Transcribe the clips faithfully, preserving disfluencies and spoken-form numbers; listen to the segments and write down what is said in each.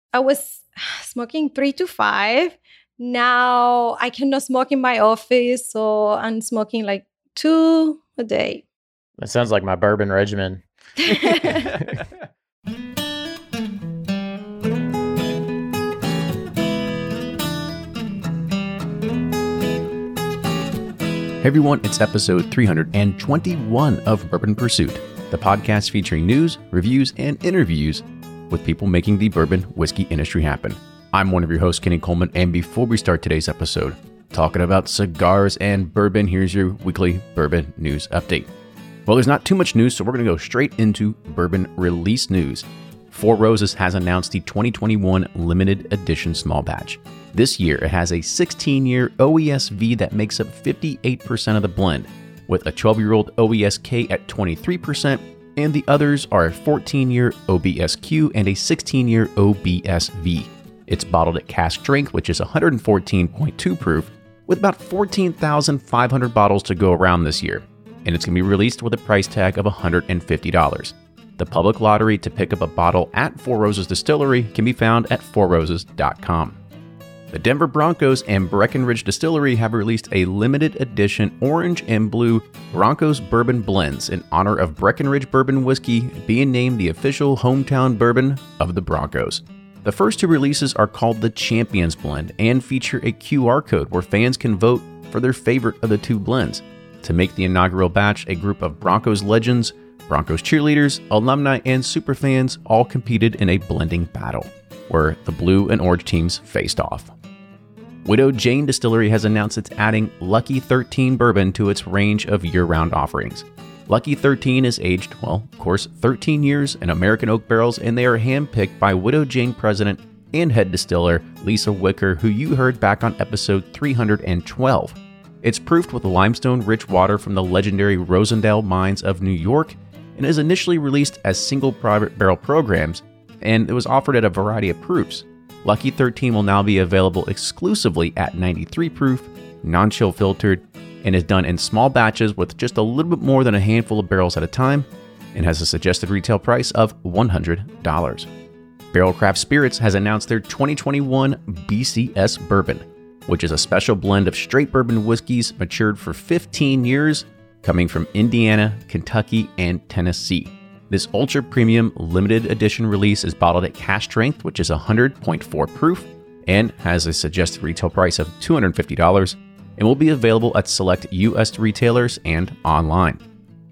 I was smoking three to five. Now I cannot smoke in my office, so I'm smoking like two a day. That sounds like my bourbon regimen. Hey everyone, it's episode three hundred twenty-one of Bourbon Pursuit, the podcast featuring news, reviews, and interviews with people making the bourbon whiskey industry happen. I'm one of your hosts, Kenny Coleman, and before we start today's episode, talking about cigars and bourbon, here's your weekly bourbon news update. Well, there's not too much news, so we're going to go straight into bourbon release news. Four Roses has announced the twenty twenty-one limited edition small batch. This year, it has a sixteen-year O E S V that makes up fifty-eight percent of the blend, with a twelve-year-old O E S K at twenty-three percent, and the others are a fourteen-year O B S Q and a sixteen-year O B S V. It's bottled at cask strength, which is one hundred fourteen point two proof, with about fourteen thousand five hundred bottles to go around this year, and it's going to be released with a price tag of one hundred fifty dollars. The public lottery to pick up a bottle at Four Roses Distillery can be found at four roses dot com. The Denver Broncos and Breckenridge Distillery have released a limited edition orange and blue Broncos bourbon blends in honor of Breckenridge Bourbon Whiskey being named the official hometown bourbon of the Broncos. The first two releases are called the Champions Blend and feature a Q R code where fans can vote for their favorite of the two blends. To make the inaugural batch, a group of Broncos legends, Broncos cheerleaders, alumni, and superfans all competed in a blending battle, where the blue and orange teams faced off. Widow Jane Distillery has announced it's adding Lucky thirteen bourbon to its range of year-round offerings. Lucky thirteen is aged, well, of course, thirteen years in American oak barrels, and they are handpicked by Widow Jane president and head distiller Lisa Wicker, who you heard back on episode three hundred twelve. It's proofed with limestone-rich water from the legendary Rosendale mines of New York, and is initially released as single private barrel programs, and it was offered at a variety of proofs. Lucky thirteen will now be available exclusively at ninety-three proof, non-chill filtered, and is done in small batches with just a little bit more than a handful of barrels at a time, and has a suggested retail price of one hundred dollars. Barrel Craft Spirits has announced their twenty twenty-one B C S Bourbon, which is a special blend of straight bourbon whiskeys matured for fifteen years, coming from Indiana, Kentucky, and Tennessee. This ultra-premium limited edition release is bottled at cask strength, which is one hundred point four proof, and has a suggested retail price of two hundred fifty dollars, and will be available at select U S retailers and online.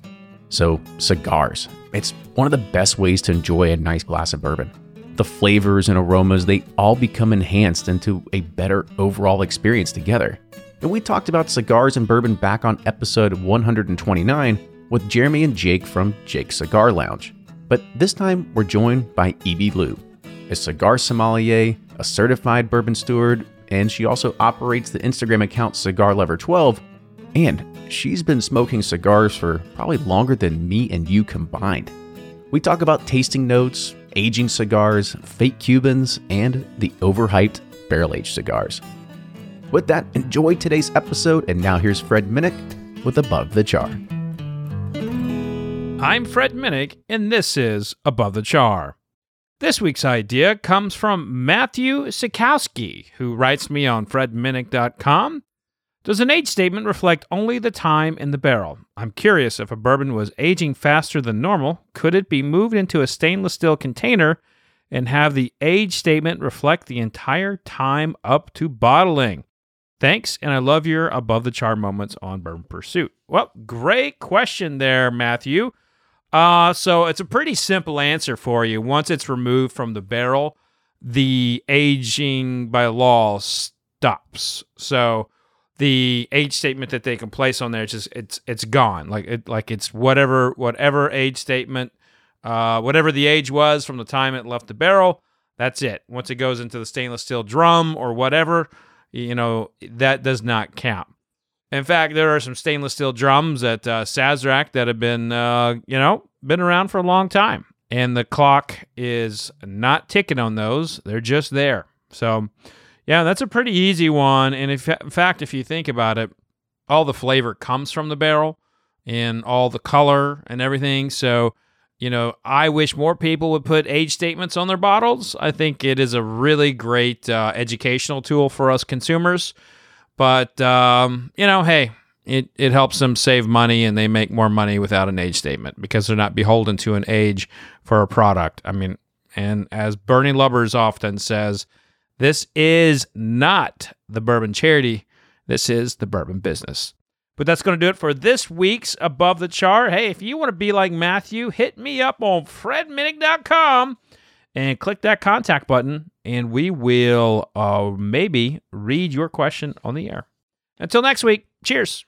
So, cigars. It's one of the best ways to enjoy a nice glass of bourbon. The flavors and aromas, they all become enhanced into a better overall experience together. And we talked about cigars and bourbon back on episode one hundred twenty-nine with Jeremy and Jake from Jake's Cigar Lounge. But this time, we're joined by Evie Liu, a cigar sommelier, a certified bourbon steward, and she also operates the Instagram account Cigar Lover twelve, and she's been smoking cigars for probably longer than me and you combined. We talk about tasting notes, aging cigars, fake Cubans, and the overhyped barrel-aged cigars. With that, enjoy today's episode, and now here's Fred Minnick with Above the Char. I'm Fred Minnick, and this is Above the Char. This week's idea comes from Matthew Sikowski, who writes me on fred minnick dot com. Does an age statement reflect only the time in the barrel? I'm curious, if a bourbon was aging faster than normal, could it be moved into a stainless steel container and have the age statement reflect the entire time up to bottling? Thanks, and I love your Above the Char moments on Bourbon Pursuit. Well, great question there, Matthew. Uh, so it's a pretty simple answer for you. Once it's removed from the barrel, the aging by law stops. So the age statement that they can place on there, it's just it's it's gone. Like it like it's whatever whatever age statement, uh, whatever the age was from the time it left the barrel. That's it. Once it goes into the stainless steel drum or whatever, you know, that does not count. In fact, there are some stainless steel drums at uh, Sazerac that have been, uh, you know, been around for a long time. And the clock is not ticking on those. They're just there. So, yeah, that's a pretty easy one. And if, in fact, if you think about it, all the flavor comes from the barrel and all the color and everything. So You know, I wish more people would put age statements on their bottles. I think it is a really great uh, educational tool for us consumers. But, um, you know, hey, it, it helps them save money, and they make more money without an age statement because they're not beholden to an age for a product. I mean, and as Bernie Lubbers often says, this is not the bourbon charity. This is the bourbon business. But that's going to do it for this week's Above the Char. Hey, if you want to be like Matthew, hit me up on fred minnick dot com and click that contact button, and we will uh, maybe read your question on the air. Until next week, cheers.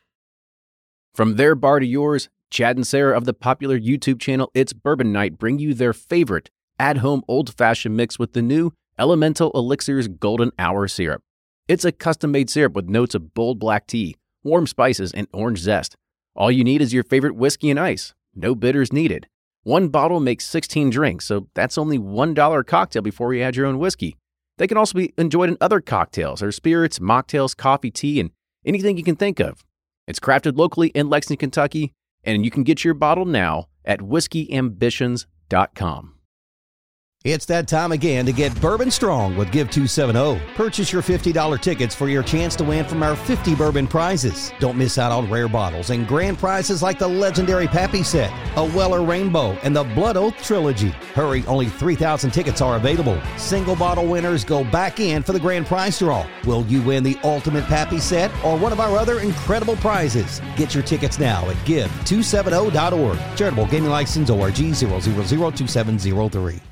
From their bar to yours, Chad and Sarah of the popular YouTube channel It's Bourbon Night bring you their favorite at-home old-fashioned mix with the new Elemental Elixirs Golden Hour Syrup. It's a custom-made syrup with notes of bold black tea, warm spices, and orange zest. All you need is your favorite whiskey and ice. No bitters needed. One bottle makes sixteen drinks, so that's only one dollar a cocktail before you add your own whiskey. They can also be enjoyed in other cocktails or spirits, mocktails, coffee, tea, and anything you can think of. It's crafted locally in Lexington, Kentucky, and you can get your bottle now at whiskey ambitions dot com. It's that time again to get Bourbon Strong with Give two seventy. Purchase your fifty dollars tickets for your chance to win from our fifty bourbon prizes. Don't miss out on rare bottles and grand prizes like the legendary Pappy Set, a Weller Rainbow, and the Blood Oath Trilogy. Hurry, only three thousand tickets are available. Single bottle winners go back in for the grand prize draw. Will you win the ultimate Pappy Set or one of our other incredible prizes? Get your tickets now at give two seventy dot org. Charitable Gaming License O R G zero zero zero two seven zero three.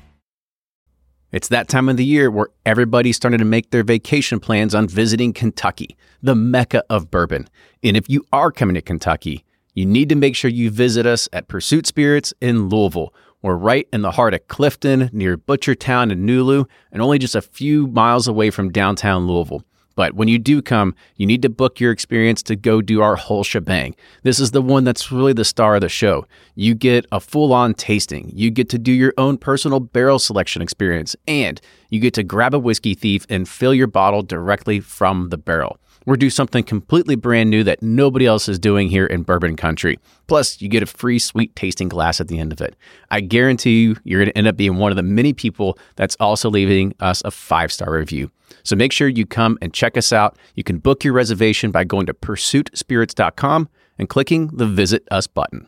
It's that time of the year where everybody's starting to make their vacation plans on visiting Kentucky, the mecca of bourbon. And if you are coming to Kentucky, you need to make sure you visit us at Pursuit Spirits in Louisville. We're right in the heart of Clifton, near Butchertown and Nulu, and only just a few miles away from downtown Louisville. But when you do come, you need to book your experience to go do our whole shebang. This is the one that's really the star of the show. You get a full-on tasting. You get to do your own personal barrel selection experience. And you get to grab a whiskey thief and fill your bottle directly from the barrel. We're doing something completely brand new that nobody else is doing here in bourbon country. Plus, you get a free sweet tasting glass at the end of it. I guarantee you, you're going to end up being one of the many people that's also leaving us a five-star review. So make sure you come and check us out. You can book your reservation by going to pursuit spirits dot com and clicking the Visit Us button.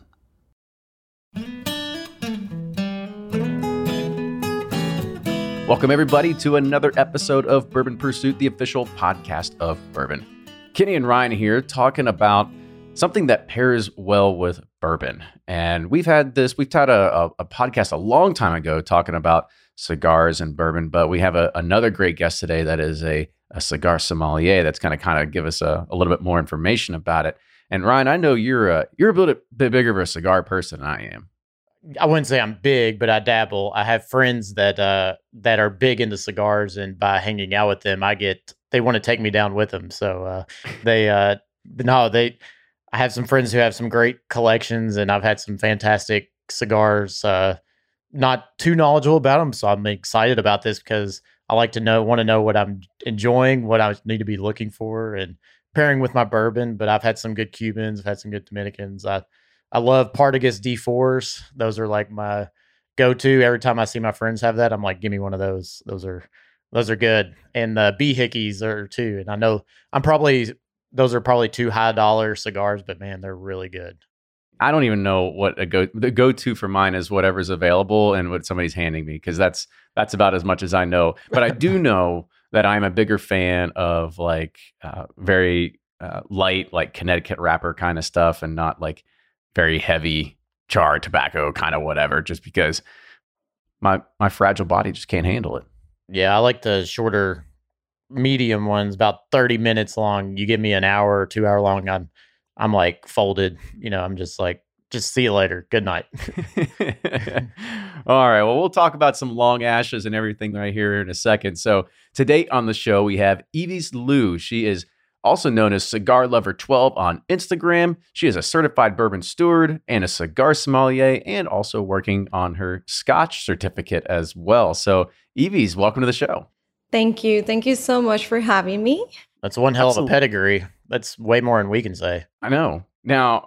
Welcome, everybody, to another episode of Bourbon Pursuit, the official podcast of bourbon. Kenny and Ryan here talking about something that pairs well with bourbon. And we've had this, we've had a, a, a podcast a long time ago talking about cigars and bourbon, but we have a, another great guest today that is a, a cigar sommelier that's going to kind of give us a, a little bit more information about it. And Ryan, I know you're a, you're a bit, bit bigger of a cigar person than I am. I wouldn't say I'm big, but I dabble. I have friends that uh, that are big into cigars, and by hanging out with them, I get they want to take me down with them. So uh, they uh, no, they. I have some friends who have some great collections, and I've had some fantastic cigars. Uh, not too knowledgeable about them, so I'm excited about this because I like to know, want to know what I'm enjoying, what I need to be looking for, and pairing with my bourbon. But I've had some good Cubans, I've had some good Dominicans. I I love Partagas D fours. Those are like my go-to. Every time I see my friends have that, I'm like, give me one of those. Those are those are good. And the B Hickeys are too. And I know I'm probably those are probably two high dollar cigars, but man, they're really good. I don't even know what a go the go-to for mine is whatever's available and what somebody's handing me, because that's that's about as much as I know. But I do know that I'm a bigger fan of like uh, very uh, light, like Connecticut wrapper kind of stuff, and not like very heavy charred tobacco kind of whatever, just because my my fragile body just can't handle it. Yeah, I like the shorter, medium ones, about thirty minutes long. You give me an hour or two hour long, I'm I'm like folded. You know, I'm just like, just see you later. Good night. All right. Well, we'll talk about some long ashes and everything right here in a second. So today on the show, we have Yves Liu. She is also known as Cigar Lover twelve on Instagram. She is a certified bourbon steward and a cigar sommelier, and also working on her Scotch certificate as well. So Yves, welcome to the show. Thank you. Thank you so much for having me. That's one hell Absolutely. of a pedigree. That's way more than we can say. I know. Now,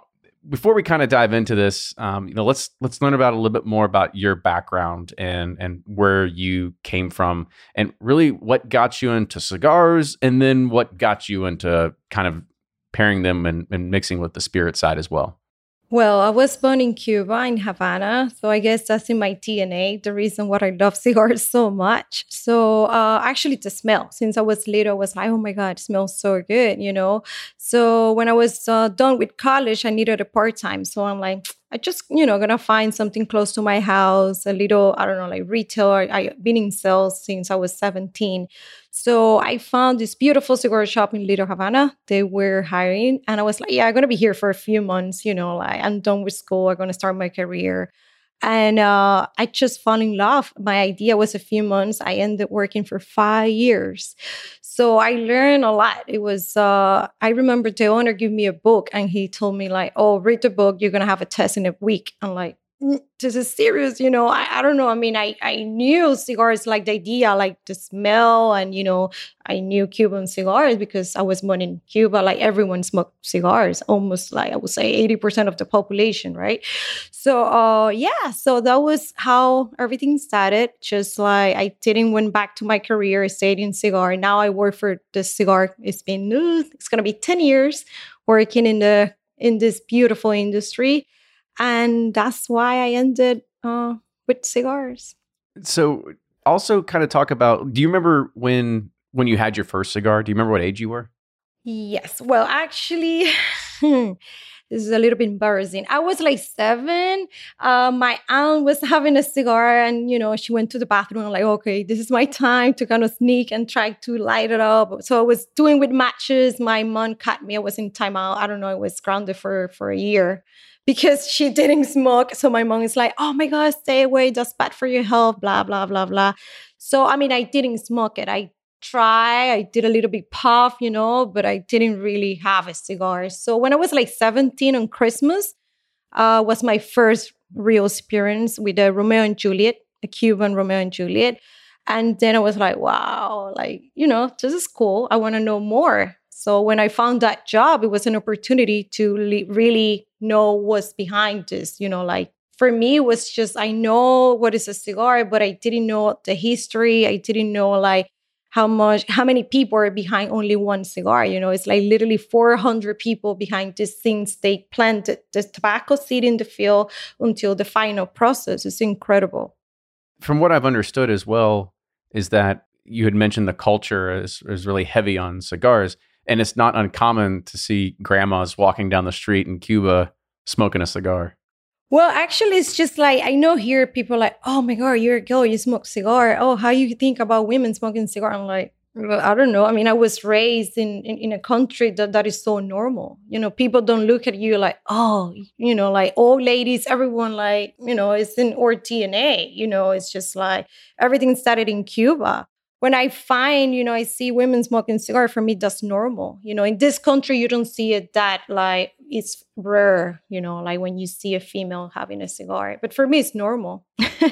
before we kind of dive into this, um, you know, let's let's learn about a little bit more about your background and and where you came from, and really what got you into cigars, and then what got you into kind of pairing them and, and mixing with the spirit side as well. Well, I was born in Cuba, in Havana, so I guess that's in my D N A, the reason why I love cigars so much. So uh, actually the smell, since I was little, I was like, oh my God, it smells so good, you know? So when I was uh, done with college, I needed a part-time. So I'm like, I just, you know, gonna find something close to my house, a little, I don't know, like retail. I, I've been in sales since I was seventeen. So I found this beautiful cigar shop in Little Havana. They were hiring. And I was like, yeah, I'm going to be here for a few months. You know, like I'm done with school. I'm going to start my career. And uh, I just fell in love. My idea was a few months. I ended working for five years. So I learned a lot. It was, uh, I remember the owner gave me a book and he told me like, oh, read the book. You're going to have a test in a week. I'm like, this is serious, you know, I, I don't know. I mean, I, I knew cigars, like the idea, like the smell, and, you know, I knew Cuban cigars because I was born in Cuba. Like everyone smoked cigars, almost like I would say eighty percent of the population, right? So, uh, yeah, so that was how everything started. Just like I didn't went back to my career, I stayed in cigar. Now I work for the cigar. It's been, uh, it's going to be ten years working in the in this beautiful industry. And that's why I ended uh, with cigars. So also kind of talk about, do you remember when when you had your first cigar? Do you remember what age you were? Yes. Well, actually, this is a little bit embarrassing. I was like seven. Uh, my aunt was having a cigar and, you know, she went to the bathroom. I'm like, okay, this is my time to kind of sneak and try to light it up. So I was doing with matches. My mom caught me. I was in timeout. I don't know. I was grounded for, for a year. Because she didn't smoke. So my mom is like, oh my God, stay away. That's bad for your health, blah, blah, blah, blah. So, I mean, I didn't smoke it. I tried, I did a little bit puff, you know, but I didn't really have a cigar. So when I was like seventeen on Christmas, uh, was my first real experience with a Romeo and Juliet, a Cuban Romeo and Juliet. And then I was like, wow, like, you know, this is cool. I want to know more. So when I found that job, it was an opportunity to le- really know what's behind this. You know, like for me, it was just, I know what is a cigar, but I didn't know the history. I didn't know like how much, how many people are behind only one cigar. You know, it's like literally four hundred people behind these things. They planted the tobacco seed in the field until the final process. It's incredible. From what I've understood as well, is that you had mentioned the culture is, is really heavy on cigars. And it's not uncommon to see grandmas walking down the street in Cuba smoking a cigar. Well, actually, it's just like, I know here people are like, oh my God, you're a girl, you smoke cigar. Oh, how you think about women smoking cigar? I'm like, well, I don't know. I mean, I was raised in, in, in a country that, that is so normal. You know, people don't look at you like, oh, you know, like old ladies, everyone like, you know, it's in our D N A. You know, it's just like everything started in Cuba. When I find, you know, I see women smoking cigar, for me, that's normal. You know, in this country, you don't see it that like it's rare, you know, like when you see a female having a cigar. But for me, it's normal.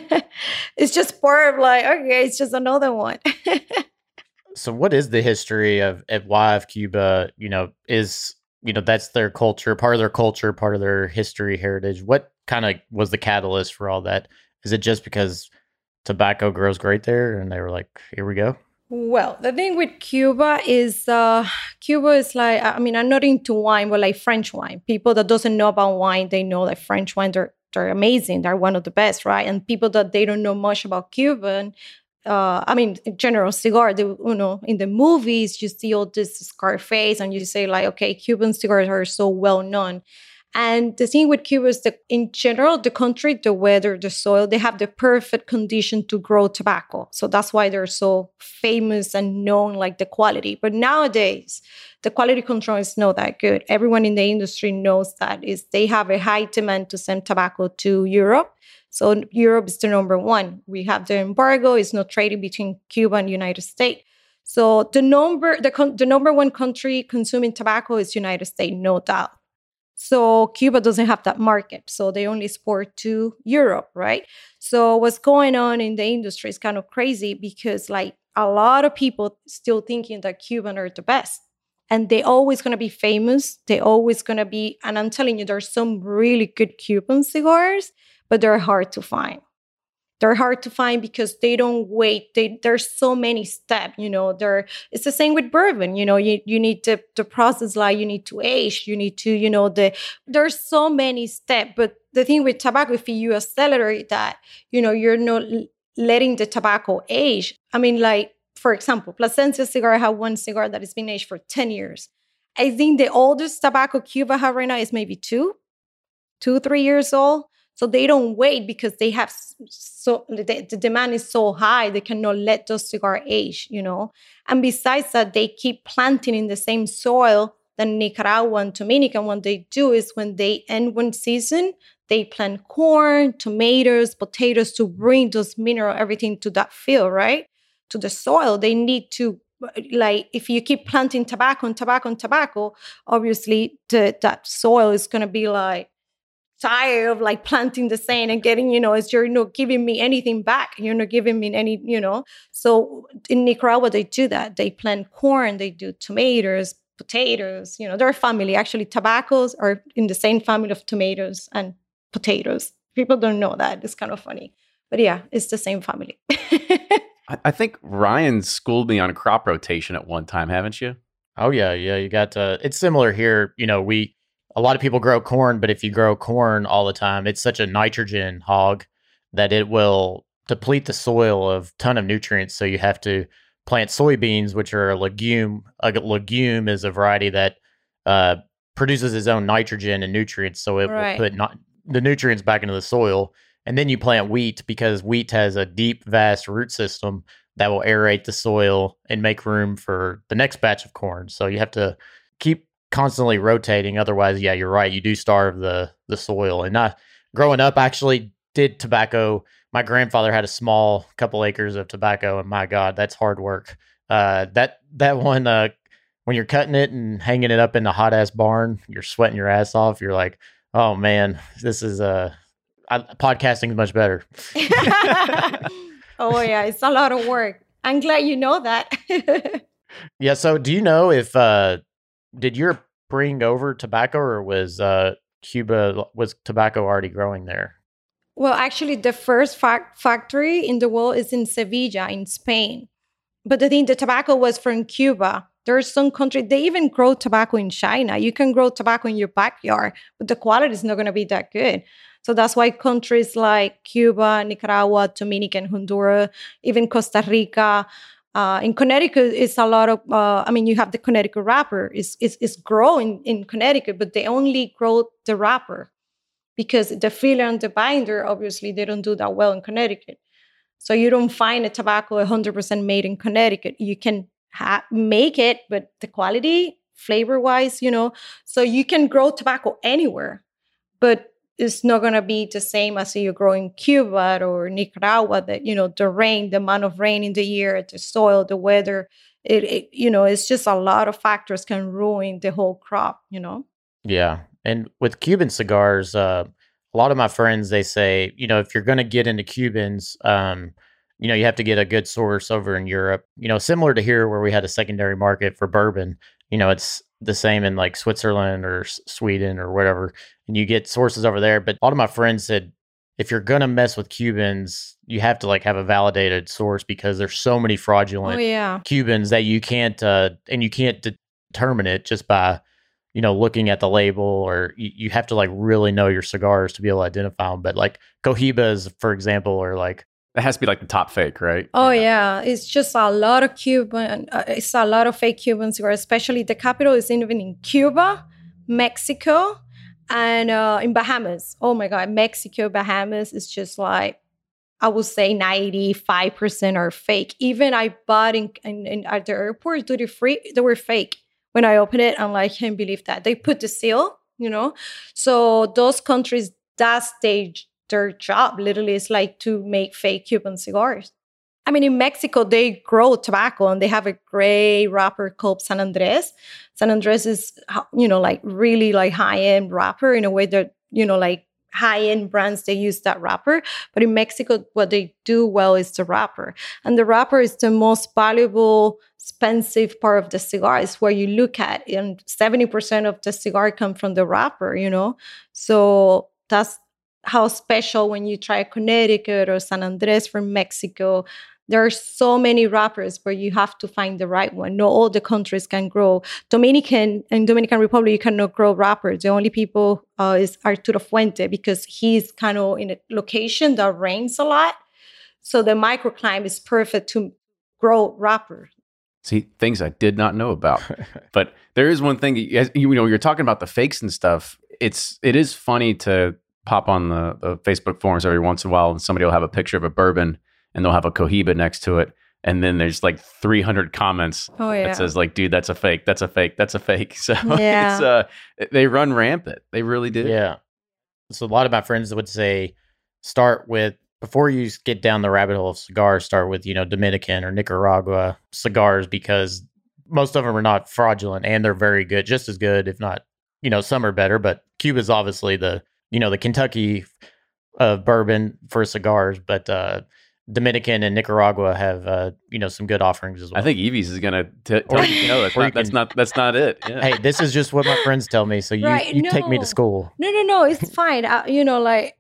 It's just part of like, okay, it's just another one. So what is the history of, of why of Cuba, you know, is, you know, that's their culture, part of their culture, part of their history, heritage. What kind of was the catalyst for all that? Is it just because tobacco grows great there and they were like, here we go? Well, the thing with Cuba is uh, Cuba is like, I mean, I'm not into wine, but like French wine. People that doesn't know about wine, they know that French wine, they're, they're amazing. They're one of the best, right? And people that they don't know much about Cuban, uh, I mean, in general, cigar, they, you know, in the movies, you see all this Scarface and you say like, okay, Cuban cigars are so well known. And the thing with Cuba is that in general, the country, the weather, the soil, they have the perfect condition to grow tobacco. So that's why they're so famous and known like the quality. But nowadays, the quality control is not that good. Everyone in the industry knows that is they have a high demand to send tobacco to Europe. So Europe is the number one. We have the embargo. It's not trading between Cuba and the United States. So the number, the, con- the number one country consuming tobacco is United States, no doubt. So Cuba doesn't have that market. So they only export to Europe, right? So what's going on in the industry is kind of crazy because like a lot of people still thinking that Cuban are the best. and they always going to be famous. They always going to be, and I'm telling you, there's some really good Cuban cigars, but they're hard to find. They're hard to find because they don't wait. They, there's so many steps, you know. There, it's the same with bourbon. You know, you you need to the process, like you need to age, you need to, you know, the there's so many steps. But the thing with tobacco, if you accelerate that, you know, you're not letting the tobacco age. I mean, like for example, Plasencia cigar, I have one cigar that has been aged for ten years. I think the oldest tobacco Cuba have right now is maybe two, two, three years old. So they don't wait because they have so the, the demand is so high, they cannot let those cigars age, you know. And besides that, they keep planting in the same soil that Nicaragua and Dominican. What they do is when they end one season, they plant corn, tomatoes, potatoes to bring those mineral, everything to that field, right? To the soil. They need to, like, if you keep planting tobacco and tobacco and tobacco, obviously the, that soil is going to be like, tired of like planting the same and getting, you know, as you're not giving me anything back. You're not giving me any, you know. So in Nicaragua, they do that. They plant corn, they do tomatoes, potatoes, you know, they're a family. Actually, tobaccos are in the same family of tomatoes and potatoes. People don't know that. It's kind of funny. But yeah, it's the same family. I, I think Ryan schooled me on crop rotation at one time, haven't you? Oh, yeah. Yeah. You got to, it's similar here. You know, we, a lot of people grow corn, but if you grow corn all the time, it's such a nitrogen hog that it will deplete the soil of a ton of nutrients. So you have to plant soybeans, which are a legume. A legume is a variety that uh, produces its own nitrogen and nutrients. So it Right. will put not, the nutrients back into the soil. And then you plant wheat because wheat has a deep, vast root system that will aerate the soil and make room for the next batch of corn. So you have to keep constantly rotating. Otherwise, yeah, you're right. You do starve the the soil. And I, growing up, I actually did tobacco. My grandfather had a small couple acres of tobacco, and my God, that's hard work. Uh, that that one, uh, when you're cutting it and hanging it up in the hot ass barn, you're sweating your ass off. You're like, oh man, this is uh, I, podcasting is much better. Oh yeah, it's a lot of work. I'm glad you know that. Yeah. So, do you know if uh, did Europe bring over tobacco, or was uh, Cuba was tobacco already growing there? Well, actually, the first fac- factory in the world is in Sevilla, in Spain. But I think the tobacco was from Cuba. There are some countries, they even grow tobacco in China. You can grow tobacco in your backyard, but the quality is not going to be that good. So that's why countries like Cuba, Nicaragua, Dominican, Honduras, even Costa Rica, uh, in Connecticut, it's a lot of, uh, I mean, you have the Connecticut wrapper. It's, it's, it's growing in Connecticut, but they only grow the wrapper because the filler and the binder, obviously, they don't do that well in Connecticut. So you don't find a tobacco one hundred percent made in Connecticut. You can ha- make it, but the quality, flavor-wise, you know, so you can grow tobacco anywhere, but it's not going to be the same as you grow in Cuba or Nicaragua, that, you know, the rain, the amount of rain in the year, the soil, the weather, it, it you know, it's just a lot of factors can ruin the whole crop, you know? Yeah. And with Cuban cigars, uh, a lot of my friends, they say, you know, if you're going to get into Cubans, um, you know, you have to get a good source over in Europe, you know, similar to here where we had a secondary market for bourbon. You know, it's the same in like Switzerland or S- Sweden or whatever, and you get sources over there. But a lot of my friends said, if you're going to mess with Cubans, you have to like have a validated source because there's so many fraudulent Oh, yeah. Cubans that you can't, uh, and you can't de- determine it just by, you know, looking at the label, or you, you have to like really know your cigars to be able to identify them. But like Cohibas, for example, or like, That has to be like the top fake, right? Oh, yeah. It's just a lot of Cuban, uh, it's a lot of fake Cubans, where especially the capital is even in Cuba, Mexico, and uh, in Bahamas. Oh my God, Mexico, Bahamas is just like, I would say ninety-five percent are fake. Even I bought in, in, in at the airport, duty free, they were fake. When I opened it, I'm like, I can't believe that. They put the seal, you know? So those countries, that's they, their job literally is like to make fake Cuban cigars. I mean, in Mexico, they grow tobacco and they have a great wrapper called San Andres. San Andres is, you know, like really like high-end wrapper in a way that, you know, like high-end brands, they use that wrapper. But in Mexico, what they do well is the wrapper. And the wrapper is the most valuable, expensive part of the cigar. It's where you look at. And seventy percent of the cigar come from the wrapper, you know? So that's how special when you try Connecticut or San Andres from Mexico. There are so many wrappers, but you have to find the right one. Not all the countries can grow. Dominican and Dominican Republic, you cannot grow wrappers. The only people uh, is Arturo Fuente, because he's kind of in a location that rains a lot. So the microclimate is perfect to grow wrapper. See, things I did not know about. But there is one thing, you, you know, you're talking about the fakes and stuff. It's, it is funny to pop on the, the Facebook forums every once in a while and somebody will have a picture of a bourbon and they'll have a Cohiba next to it. And then there's like three hundred comments oh, yeah. that says like, dude, that's a fake. That's a fake. That's a fake. So yeah. it's, uh, they run rampant. They really do. Yeah. So a lot of my friends would say, start with, before you get down the rabbit hole of cigars, start with, you know, Dominican or Nicaragua cigars, because most of them are not fraudulent and they're very good, just as good, if not, you know, some are better. But Cuba's obviously the, you know, the Kentucky of bourbon for cigars, but uh, Dominican and Nicaragua have, uh, you know, some good offerings as well. I think Evie's is going to tell you, no, that's, not, that's not, that's not it. Yeah. Hey, this is just what my friends tell me. So you, right, you no. take me to school. No, no, no, it's fine. I, you know, like,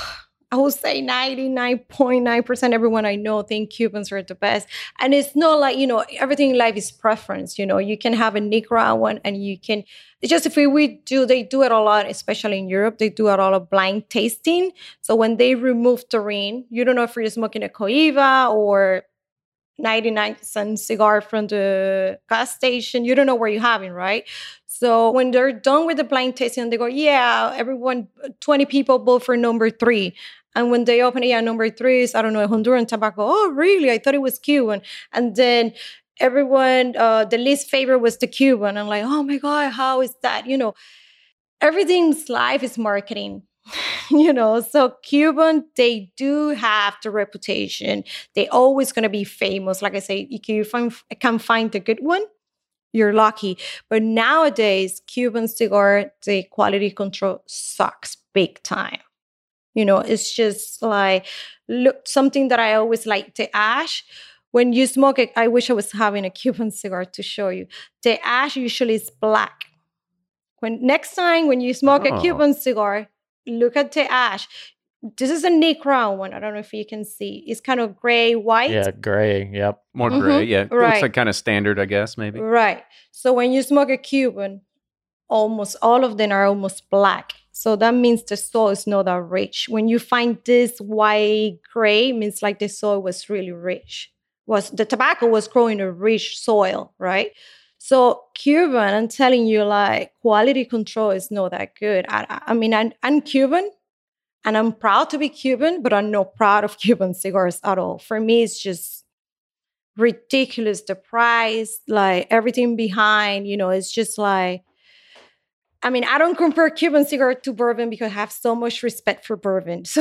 I would say ninety-nine point nine percent everyone I know think Cubans are the best. And it's not like, you know, everything in life is preference. You know, you can have a Nicaraguan and you can, it's just if we, we do, they do it a lot, especially in Europe, they do a lot of blind tasting. So when they remove taurine, you don't know if you're smoking a Cohiba or ninety-nine cent cigar from the gas station. You don't know where you're having, right? So when they're done with the blind tasting, they go, yeah, everyone, twenty people vote for number three. And when they open it, yeah, number three is, I don't know, Honduran tobacco. Oh, really? I thought it was Cuban. And then everyone, uh, the least favorite was the Cuban. I'm like, oh my God, how is that? You know, everything's life is marketing. You know, so Cuban, they do have the reputation. They always going to be famous. Like I say, if you find, can find a good one, you're lucky. But nowadays, Cuban cigar, the quality control sucks big time. You know, it's just like, look, something that I always like, the ash. When you smoke it, I wish I was having a Cuban cigar to show you. The ash usually is black. When next time when you smoke oh. a Cuban cigar, look at the ash. This is a Nicaraguan one. I don't know if you can see. It's kind of gray, white. Yeah, gray. Yep. More mm-hmm. gray. Yeah. It right. looks like kind of standard, I guess, maybe. Right. So when you smoke a Cuban, almost all of them are almost black. So that means the soil is not that rich. When you find this white gray, it means like the soil was really rich. Was the tobacco was growing in a rich soil, right? So Cuban, I'm telling you, like, quality control is not that good. I, I mean, I'm, I'm Cuban, and I'm proud to be Cuban, but I'm not proud of Cuban cigars at all. For me, it's just ridiculous. The price, like everything behind, you know, it's just like, I mean, I don't compare Cuban cigar to bourbon because I have so much respect for bourbon. So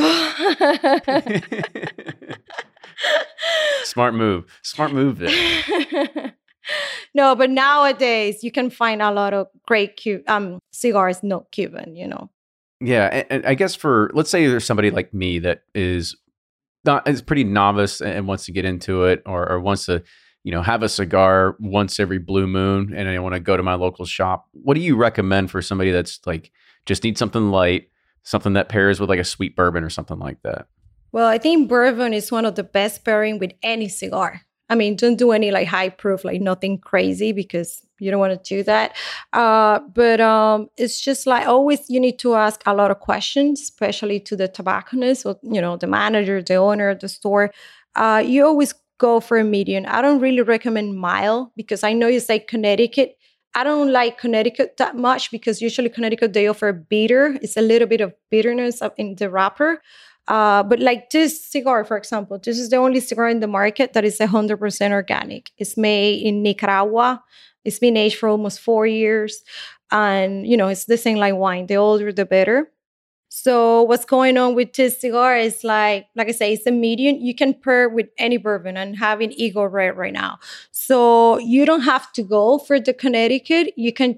smart move. Smart move there. No, but nowadays you can find a lot of great Cu- um, cigars not Cuban, you know. Yeah, and, and I guess for, let's say there's somebody like me that is not is pretty novice and wants to get into it, or, or wants to, you know, have a cigar once every blue moon, and I want to go to my local shop. What do you recommend for somebody that's like just needs something light, something that pairs with like a sweet bourbon or something like that? Well, I think bourbon is one of the best pairing with any cigar. I mean, don't do any like high proof, like nothing crazy, because you don't want to do that. Uh, but um, it's just like always, you need to ask a lot of questions, especially to the tobacconist or, you know, the manager, the owner of the store. Uh, you always go for a medium. I don't really recommend mild, because I know you say Connecticut. I don't like Connecticut that much, because usually Connecticut, they offer bitter. It's a little bit of bitterness in the wrapper. Uh, but like this cigar, for example, this is the only cigar in the market that is one hundred percent organic. It's made in Nicaragua. It's been aged for almost four years. And, you know, it's the same like wine. The older, the better. So what's going on with this cigar is like, like I say, it's a medium. You can pair with any bourbon, and having Eagle Red right now. So you don't have to go for the Connecticut. You can just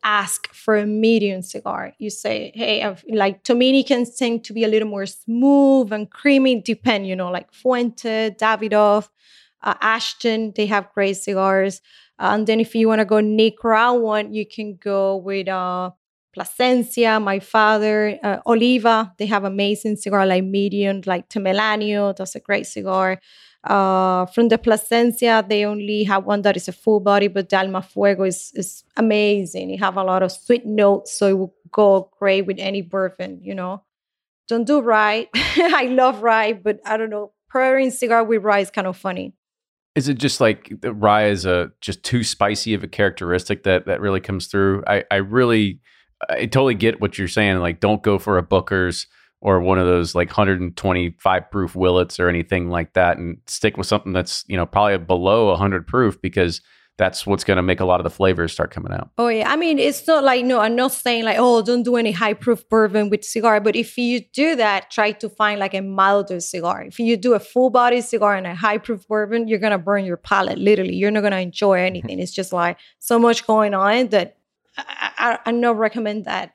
ask for a medium cigar. You say, hey, I've, like Dominicans tend to be a little more smooth and creamy, depend, you know, like Fuente, Davidoff, uh, Ashton, they have great cigars. Uh, and then if you want to go Nicaraguan, you can go with uh, Plasencia, my father, uh, Oliva. They have amazing cigar like medium, like Temelanio. That's a great cigar. Uh, from the Plasencia, they only have one that is a full body, but the Alma Fuego is, is amazing. It have a lot of sweet notes, so it will go great with any bourbon, you know. Don't do rye. I love rye, but I don't know. Pairing cigar with rye is kind of funny. Is it just like the rye is a just too spicy of a characteristic that that really comes through? I, I really, I totally get what you're saying. Like, don't go for a Booker's or one of those like one twenty-five proof Willets or anything like that, and stick with something that's, you know, probably below one hundred proof, because that's what's going to make a lot of the flavors start coming out. Oh, yeah. I mean, it's not like, no, I'm not saying like, oh, don't do any high proof bourbon with cigar. But if you do that, try to find like a milder cigar. If you do a full body cigar and a high proof bourbon, you're going to burn your palate. Literally, you're not going to enjoy anything. It's just like so much going on that I, I, I don't recommend that.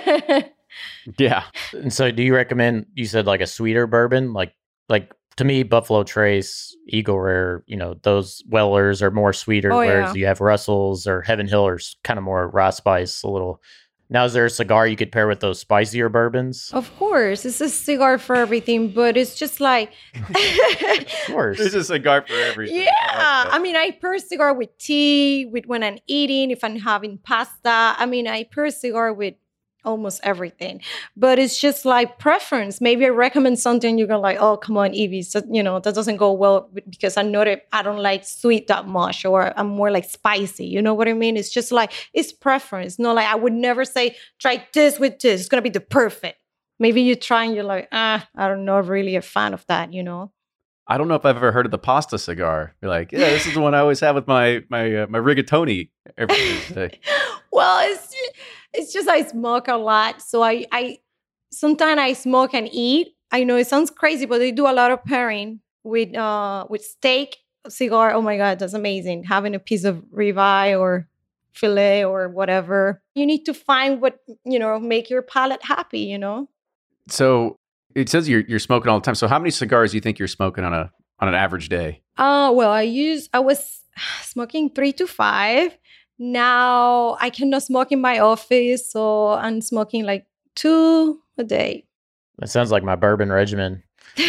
Yeah. And so do you recommend, you said like a sweeter bourbon, like, like, to me, Buffalo Trace, Eagle Rare, you know, those Wellers are more sweeter, oh, whereas yeah. you have Russells or Heaven Hill are kind of more raw spice, a little. Now, is there a cigar you could pair with those spicier bourbons? Of course. It's a cigar for everything, but it's just like... Of course. There's a cigar for everything. Yeah. I, like I mean, I pair cigar with tea, with when I'm eating, if I'm having pasta. I mean, I pair cigar with almost everything, but it's just like preference. Maybe I recommend something, you're gonna like, oh, come on, Evie, so, you know, that doesn't go well because I know that I don't like sweet that much, or I'm more like spicy. You know what I mean? It's just like, it's preference. Not like I would never say, try this with this. It's gonna be the perfect. Maybe you try and you're like, ah, I don't know, really a fan of that, you know? I don't know if I've ever heard of the pasta cigar. You're like, yeah, this is the one I always have with my my uh, my rigatoni every Tuesday. Well, it's it's just I smoke a lot, so I I sometimes I smoke and eat. I know it sounds crazy, but they do a lot of pairing with uh with steak, cigar. Oh my God, that's amazing! Having a piece of ribeye or fillet or whatever. You need to find what, you know, make your palate happy. You know. So it says you're you're smoking all the time. So how many cigars do you think you're smoking on a on an average day? Uh well, I use I was smoking three to five. Now I cannot smoke in my office, so I'm smoking like two a day. That sounds like my bourbon regimen.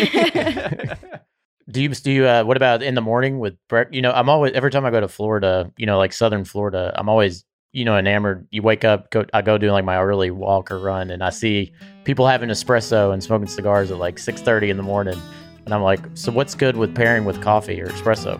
do you, do you, uh, what about in the morning with breakfast? You know, I'm always, every time I go to Florida, you know, like Southern Florida, I'm always, you know, enamored. You wake up, go, I go doing like my early walk or run, and I see people having espresso and smoking cigars at like six thirty in the morning. And I'm like, so what's good with pairing with coffee or espresso?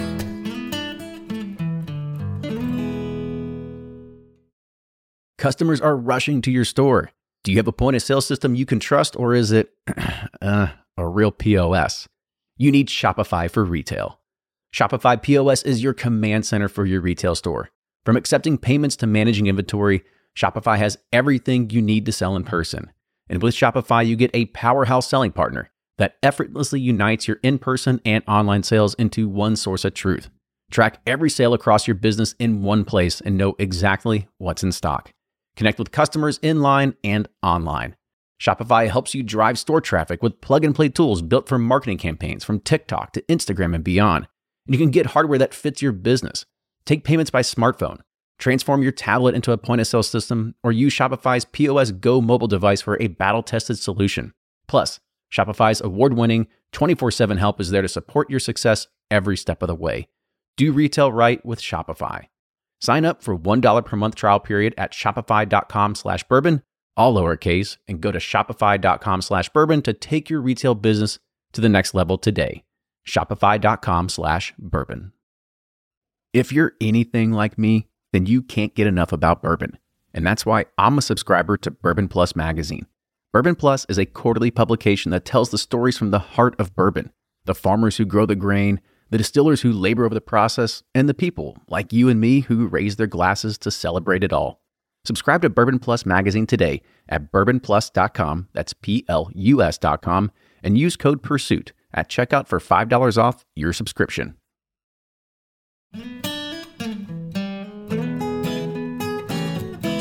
Customers are rushing to your store. Do you have a point of sale system you can trust, or is it uh, a real P O S? You need Shopify for retail. Shopify P O S is your command center for your retail store. From accepting payments to managing inventory, Shopify has everything you need to sell in person. And with Shopify, you get a powerhouse selling partner that effortlessly unites your in-person and online sales into one source of truth. Track every sale across your business in one place and know exactly what's in stock. Connect with customers in line and online. Shopify helps you drive store traffic with plug-and-play tools built for marketing campaigns from TikTok to Instagram and beyond. And you can get hardware that fits your business. Take payments by smartphone, transform your tablet into a point-of-sale system, or use Shopify's P O S Go mobile device for a battle-tested solution. Plus, Shopify's award-winning twenty-four seven help is there to support your success every step of the way. Do retail right with Shopify. Sign up for one dollar per month trial period at shopify.com slash bourbon, all lowercase, and go to shopify.com slash bourbon to take your retail business to the next level today. Shopify.com slash bourbon. If you're anything like me, then you can't get enough about bourbon. And that's why I'm a subscriber to Bourbon Plus magazine. Bourbon Plus is a quarterly publication that tells the stories from the heart of bourbon, the farmers who grow the grain, the distillers who labor over the process, and the people like you and me who raise their glasses to celebrate it all. Subscribe to Bourbon Plus magazine today at bourbon plus dot com, that's P L U S dot com, and use code PURSUIT at checkout for five dollars off your subscription.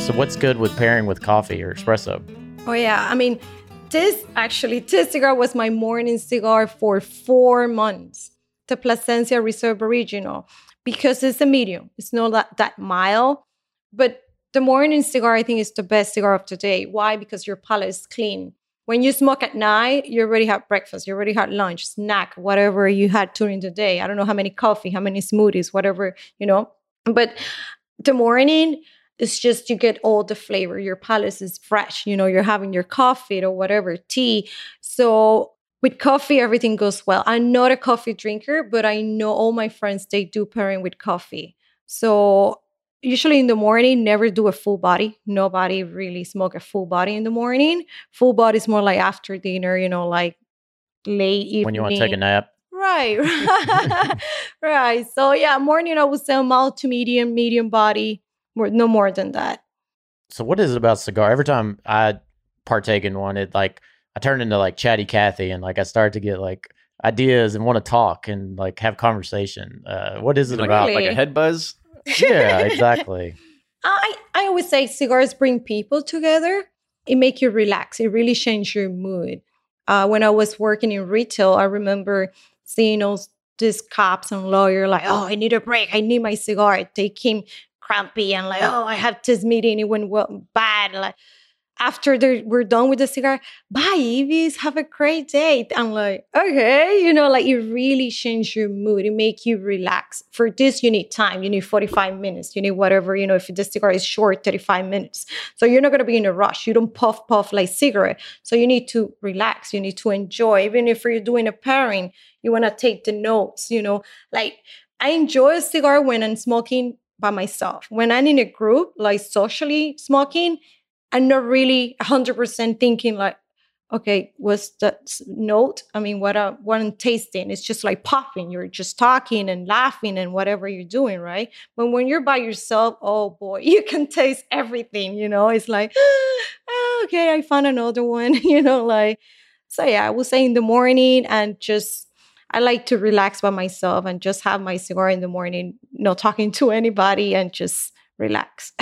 So what's good with pairing with coffee or espresso? Oh, yeah. I mean, this actually, this cigar was my morning cigar for four months. The Plasencia Reserve Original, because it's a medium. It's not that, that mild, but the morning cigar, I think, is the best cigar of today. Why? Because your palate is clean. When you smoke at night, you already had breakfast, you already had lunch, snack, whatever you had during the day. I don't know how many coffee, how many smoothies, whatever, you know. But the morning, it's just you get all the flavor. Your palate is fresh. You know, you're having your coffee or whatever, tea. So with coffee, everything goes well. I'm not a coffee drinker, but I know all my friends, they do pairing with coffee. So usually in the morning, never do a full body. Nobody really smoke a full body in the morning. Full body is more like after dinner, you know, like late evening. When you want to take a nap. Right. Right. So yeah, morning I would say mild to medium, medium body, more, no more than that. So what is it about cigar? Every time I partake in one, it like, I turn into like Chatty Cathy and like I start to get like ideas and want to talk and like have conversation. Uh, what is it Like, about? like a head buzz? Yeah, exactly. I, I always say cigars bring people together. It make you relax. It really changes your mood. Uh, when I was working in retail, I remember seeing those these cops and lawyers like, oh, I need a break. I need my cigar. They came crampy and like, oh, I have this meeting. It went well, bad. Like after we're done with the cigar, bye, Evis. Have a great day. I'm like, okay, you know, like it really changes your mood. It make you relax. For this, you need time. You need forty-five minutes. You need whatever, you know, if the cigar is short, thirty-five minutes. So you're not going to be in a rush. You don't puff, puff like cigarette. So you need to relax. You need to enjoy. Even if you're doing a pairing, you want to take the notes, you know, like I enjoy a cigar when I'm smoking by myself. When I'm in a group, like socially smoking, I'm not really one hundred percent thinking like, okay, what's that note? I mean, what, I, what I'm tasting? It's just like popping. You're just talking and laughing and whatever you're doing, right? But when you're by yourself, oh boy, you can taste everything, you know? It's like, oh, okay, I found another one, you know, like, so yeah, I would say in the morning and just, I like to relax by myself and just have my cigar in the morning, not talking to anybody and just relax.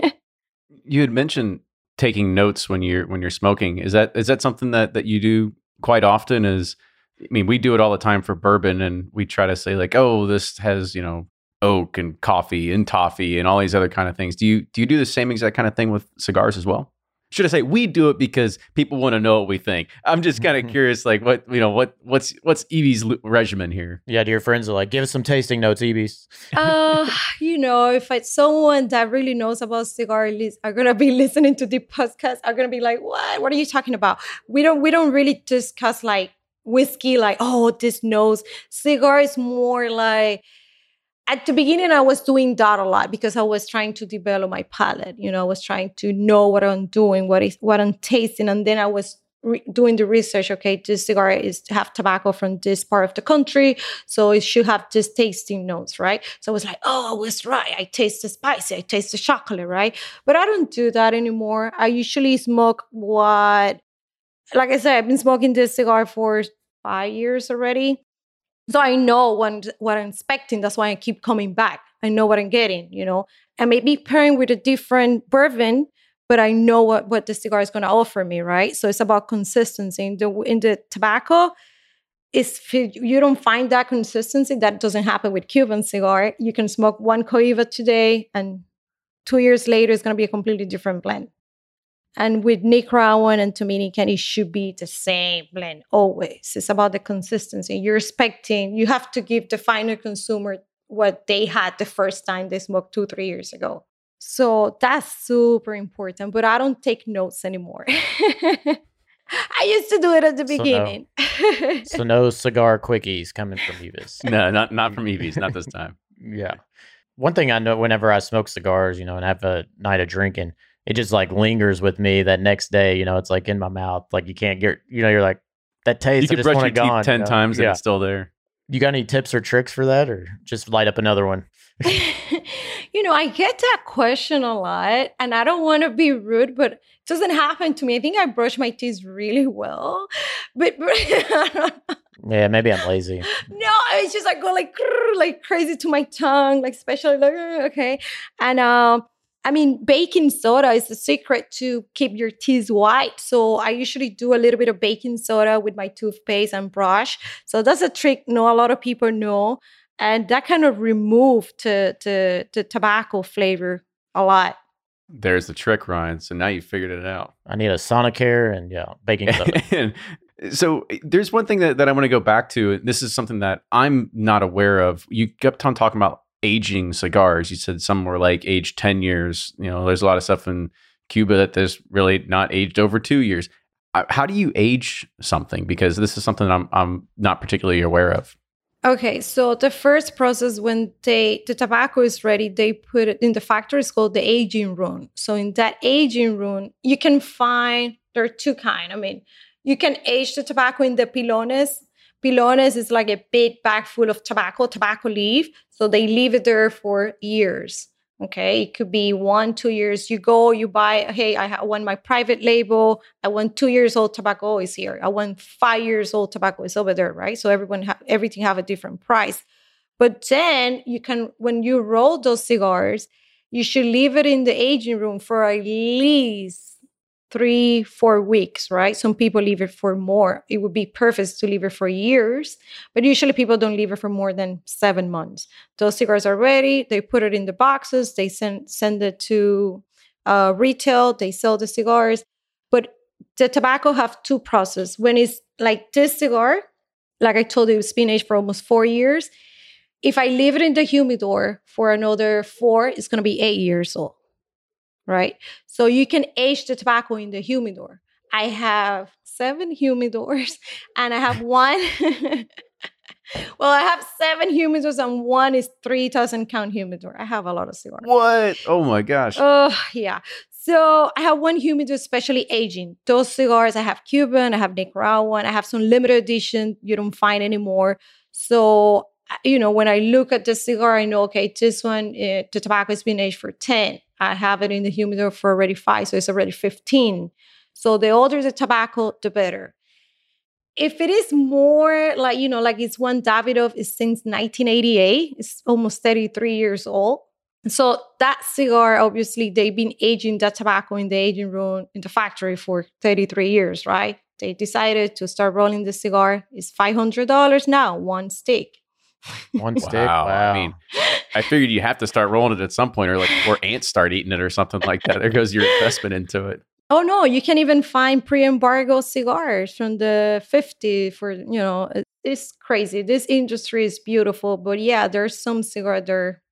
You had mentioned taking notes when you're when you're smoking. Is that is that something that that you do quite often? Is I mean, we do it all the time for bourbon, and we try to say like, oh, this has, you know, oak and coffee and toffee and all these other kind of things. Do you do you do the same exact kind of thing with cigars as well? Should I say we do it because people want to know what we think? I'm just kind of curious, like what you know, what what's what's Evie's regimen here? Yeah, to your friends are like, give us some tasting notes, Evies. uh, you know, if it's someone that really knows about cigar, are gonna be listening to the podcast, are gonna be like, what? What are you talking about? We don't we don't really discuss like whiskey, like, oh, this nose. Cigar is more like. At the beginning, I was doing that a lot because I was trying to develop my palate. You know, I was trying to know what I'm doing, what is what I'm tasting, and then I was re- doing the research. Okay, this cigar is have tobacco from this part of the country, so it should have this tasting notes, right? So I was like, oh, I was right. I taste the spicy, I taste the chocolate, right? But I don't do that anymore. I usually smoke what, like I said, I've been smoking this cigar for five years already. So I know what, what I'm expecting. That's why I keep coming back. I know what I'm getting, you know. And maybe pairing with a different bourbon, but I know what, what the cigar is going to offer me, right? So it's about consistency. In the, in the tobacco, is if you don't find that consistency, that doesn't happen with Cuban cigar. You can smoke one Cohiba today, and two years later, it's going to be a completely different blend. And with Nicaraguan and Dominican, it should be the same blend always. It's about the consistency. You're expecting, you have to give the final consumer what they had the first time they smoked two, three years ago. So that's super important. But I don't take notes anymore. I used to do it at the beginning. So no, so no cigar quickies coming from Evis. No, not not from Evis, not this time. Yeah. One thing I know whenever I smoke cigars, you know, and have a night of drinking, it just like lingers with me that next day, you know, it's like in my mouth. Like you can't get, you know, you're like, that taste, you can I just brush want your it gone. teeth ten you know? times and yeah. it's still there. You got any tips or tricks for that, or just light up another one? You know, I get that question a lot, and I don't want to be rude, but it doesn't happen to me. I think I brush my teeth really well, but, but yeah, maybe I'm lazy. No, it's just like go like like crazy to my tongue, like especially like okay, and um. I mean, baking soda is the secret to keep your teeth white. So I usually do a little bit of baking soda with my toothpaste and brush. So that's a trick no a lot of people know. And that kind of remove to, to, to tobacco flavor a lot. There's the trick, Ryan. So now you figured it out. I need a Sonicare and yeah, baking soda. And so there's one thing that, that I want to go back to. This is something that I'm not aware of. You kept on talking about aging cigars. You said some were like aged ten years. You know, there's a lot of stuff in Cuba that there's really not aged over two years. How do you age something? Because this is something I'm I'm not particularly aware of. Okay, so the first process when they the tobacco is ready, they put it in the factory. It's called the aging room. So in that aging room, you can find there are two kind. I mean, you can age the tobacco in the pilones. Pilones is like a big bag full of tobacco, tobacco leaf. So they leave it there for years. Okay, it could be one, two years. You go, you buy, hey, I ha- want my private label. I want two years old tobacco is here. I want five years old tobacco is over there, right? So everyone, ha- everything have a different price. But then you can, when you roll those cigars, you should leave it in the aging room for at least three, four weeks, right? Some people leave it for more. It would be perfect to leave it for years, but usually people don't leave it for more than seven months. Those cigars are ready. They put it in the boxes. They send send it to uh, retail. They sell the cigars. But the tobacco have two processes. When it's like this cigar, like I told you, it's been aged for almost four years. If I leave it in the humidor for another four, it's going to be eight years old. Right? So you can age the tobacco in the humidor. I have seven humidors and I have one. Well, I have seven humidors and one is three thousand count humidor. I have a lot of cigars. What? Oh my gosh. Oh, yeah. So I have one humidor, especially aging. Those cigars, I have Cuban, I have Nicaraguan, I have some limited edition you don't find anymore. So, you know, when I look at the cigar, I know, okay, this one, uh, the tobacco has been aged for ten. I have it in the humidor for already five, so it's already fifteen. So the older the tobacco, the better. If it is more like, you know, like it's one Davidoff is since nineteen eighty-eight, it's almost thirty-three years old. So that cigar, obviously, they've been aging that tobacco in the aging room in the factory for thirty-three years, right? They decided to start rolling the cigar. It's five hundred dollars now, one stick. One stick. Wow. Wow. I mean, I figured you have to start rolling it at some point, or like, or ants start eating it, or something like that. There goes your investment into it. Oh no, you can even find pre-embargo cigars from the fifties for, you know, it's crazy. This industry is beautiful, but yeah, there's some cigars that are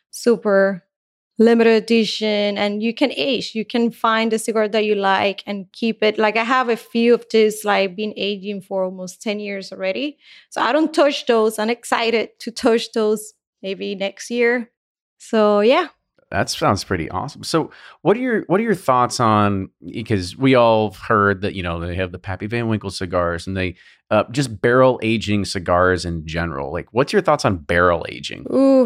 super limited edition, and you can age. You can find a cigar that you like and keep it. Like I have a few of this, like been aging for almost ten years already. So I don't touch those. I'm excited to touch those maybe next year. So yeah. That sounds pretty awesome. So what are your what are your thoughts on, because we all heard that, you know, they have the Pappy Van Winkle cigars and they uh, just barrel aging cigars in general. Like, what's your thoughts on barrel aging? Ooh,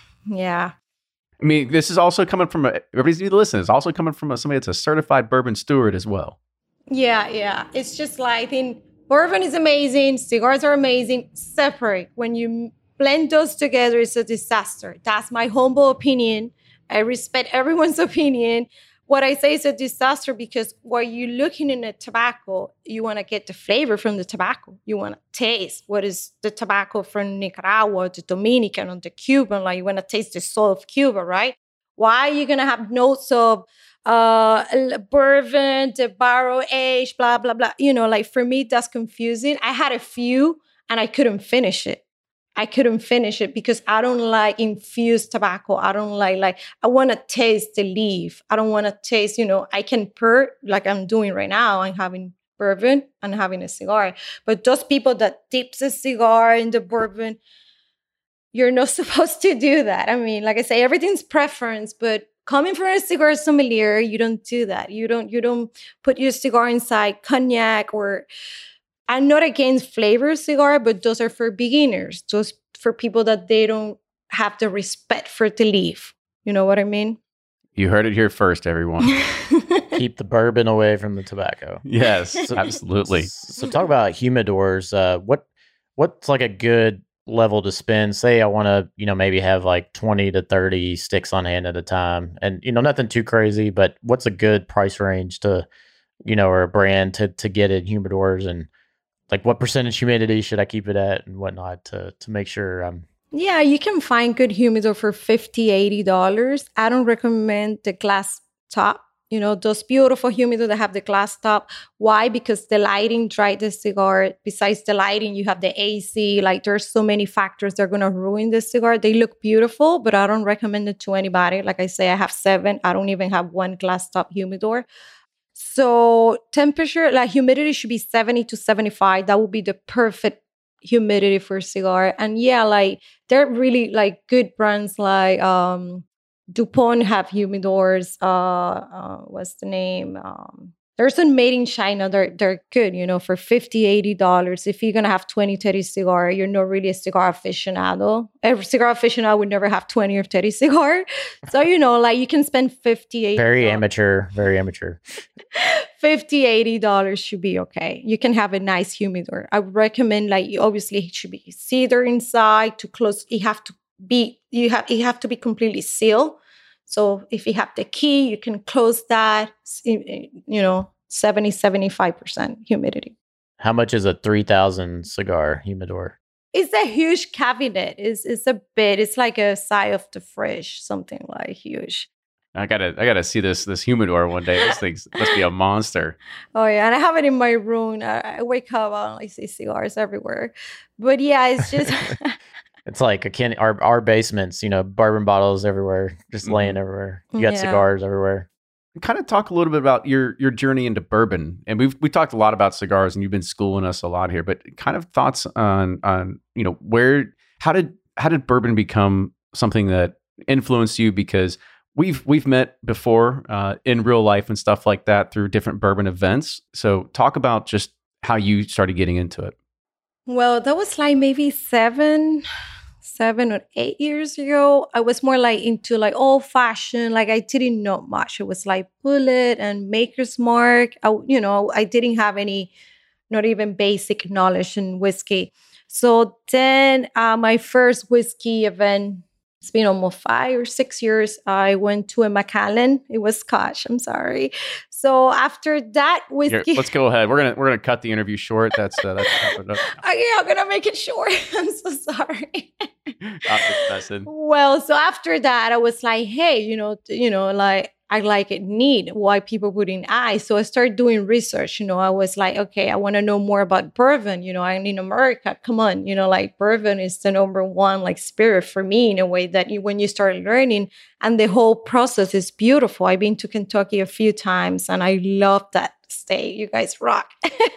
yeah. I mean, this is also coming from a, everybody's need to listen. It's also coming from a, somebody that's a certified bourbon steward as well. Yeah, yeah. It's just like, I think bourbon is amazing. Cigars are amazing. Separate. When you blend those together, it's a disaster. That's my humble opinion. I respect everyone's opinion. What I say is a disaster because while you're looking in a tobacco, you want to get the flavor from the tobacco. You want to taste what is the tobacco from Nicaragua, the Dominican, or the Cuban. Like you want to taste the soul of Cuba, right? Why are you going to have notes of uh, bourbon, the barrel age, blah, blah, blah? You know, like for me, that's confusing. I had a few and I couldn't finish it. I couldn't finish it because I don't like infused tobacco. I don't like, like, I want to taste the leaf. I don't want to taste, you know, I can pour like I'm doing right now. I'm having bourbon and having a cigar. But those people that dips a cigar in the bourbon, you're not supposed to do that. I mean, like I say, everything's preference, but coming from a cigar sommelier, you don't do that. You don't, you don't put your cigar inside cognac or... I'm not against flavor cigar, but those are for beginners. Those for people that they don't have the respect for the leaf. You know what I mean? You heard it here first, everyone. Keep the bourbon away from the tobacco. Yes, absolutely. So talk about humidors. Uh, what what's like a good level to spend? Say I want to, you know, maybe have like twenty to thirty sticks on hand at a time, and you know, nothing too crazy, but what's a good price range to, you know, or a brand to to get in humidors, and like what percentage humidity should I keep it at and whatnot to to make sure I'm. Yeah, you can find good humidor for fifty dollars, eighty dollars. I don't recommend the glass top. You know, those beautiful humidor that have the glass top. Why? Because the lighting dries the cigar. Besides the lighting, you have the A C. Like there's so many factors that are going to ruin the cigar. They look beautiful, but I don't recommend it to anybody. Like I say, I have seven. I don't even have one glass top humidor. So temperature, like humidity should be seventy to seventy-five. That would be the perfect humidity for a cigar. And yeah, like they're really like good brands like um DuPont have humidors. Uh, uh, what's the name? Um, there's some made in China. They're they're good, you know, for fifty dollars, eighty dollars. If you're gonna have twenty, thirty cigar, you're not really a cigar aficionado. Every cigar aficionado would never have twenty or thirty cigar. So, you know, like you can spend fifty, eighty dollars. Very amateur, very amateur. fifty, eighty dollars should be okay. You can have a nice humidor. I would recommend, like, you obviously it should be cedar inside to close. You have to be, you have, you have to be completely sealed. So if you have the key, you can close that, you know, seventy, seventy-five percent humidity. How much is a three thousand cigar humidor? It's a huge cabinet. It's, it's a bit, it's like a side of the fridge, something like huge. I gotta, I gotta see this this humidor one day. This thing must be a monster. Oh yeah, and I have it in my room. I, I wake up and I see cigars everywhere. But yeah, it's just. It's like a can our our basements, you know, bourbon bottles everywhere, just mm-hmm. laying everywhere. You got yeah. cigars everywhere. Kind of talk a little bit about your your journey into bourbon, and we've we talked a lot about cigars, and you've been schooling us a lot here. But kind of thoughts on on you know where how did how did bourbon become something that influenced you? Because we've we've met before uh, in real life and stuff like that through different bourbon events. So talk about just how you started getting into it. Well, that was like maybe seven. seven or eight years ago. I was more like into like old fashioned, like I didn't know much. It was like Bullet and Maker's Mark. I, you know, I didn't have any, not even basic knowledge in whiskey. So then uh, my first whiskey event, it's been almost five or six years. I went to a Macallan. It was Scotch. I'm sorry. So after that whiskey, Here, let's go ahead. We're gonna we're gonna cut the interview short. That's uh, that's. Okay, I'm gonna make it short. I'm so sorry. I'm just messing. Well, so after that, I was like, hey, you know, you know, like. I like it neat why people put in ice. So I started doing research. You know, I was like, okay, I want to know more about bourbon. You know, I'm in America. Come on. You know, like bourbon is the number one like spirit for me in a way that you, when you start learning and the whole process is beautiful. I've been to Kentucky a few times and I love that state. You guys rock.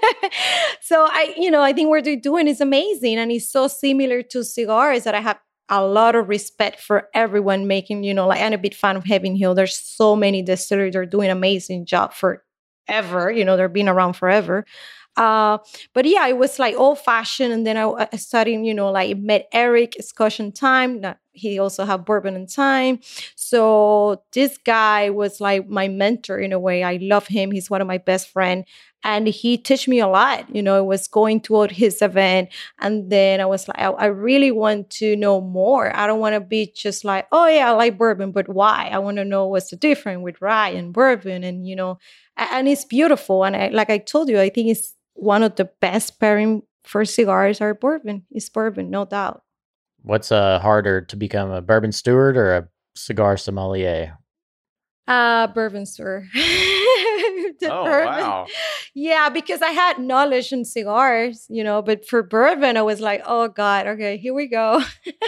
So I, you know, I think what they're doing is amazing. And it's so similar to cigars that I have a lot of respect for everyone making, you know, like I'm a big fan of Heaven Hill. There's so many distilleries that are doing an amazing job forever. You know, they've been around forever. Uh, but yeah, it was like old fashioned. And then I, I started, you know, like met Eric, Scotch and Time. He also had Bourbon and Time. So this guy was like my mentor in a way. I love him. He's one of my best friends. And he taught me a lot. You know, I was going to his event. And then I was like, I, I really want to know more. I don't want to be just like, oh, yeah, I like bourbon, but why? I want to know what's the difference with rye and bourbon. And, you know, and it's beautiful. And I, like I told you, I think it's one of the best pairing for cigars are bourbon. It's bourbon, no doubt. What's uh, harder to become a bourbon steward or a cigar sommelier? Uh, bourbon steward. Oh, bourbon. Wow. Yeah, because I had knowledge in cigars, you know, but for bourbon, I was like, oh God, okay, here we go.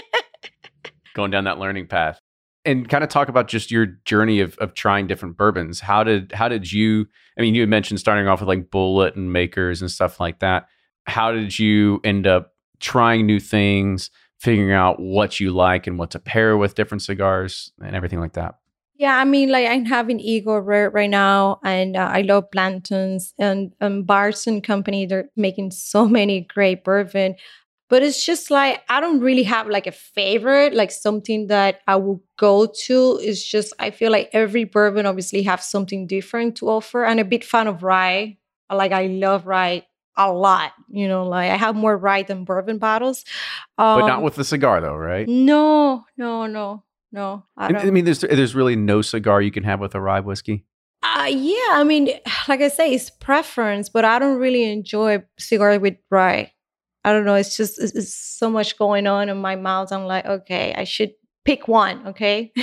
Going down that learning path. And kind of talk about just your journey of of trying different bourbons. How did how did you, I mean, you had mentioned starting off with like Bullet and Makers and stuff like that. How did you end up trying new things, figuring out what you like and what to pair with different cigars and everything like that? Yeah, I mean, like I'm having Eagle Rare right now, and uh, I love Blanton's and um, Barnes and Company. They're making so many great bourbon, but it's just like I don't really have like a favorite, like something that I will go to. It's just I feel like every bourbon obviously have something different to offer. I'm a big fan of rye. Like I love rye a lot. You know, like I have more rye than bourbon bottles. Um, But not with the cigar, though, right? No, no, no, no. I, I, I mean, there's there's really no cigar you can have with a rye whiskey. Uh, yeah, I mean, like I say, it's preference, but I don't really enjoy cigar with rye. I don't know. It's just it's, it's so much going on in my mouth. I'm like, okay, I should pick one. Okay,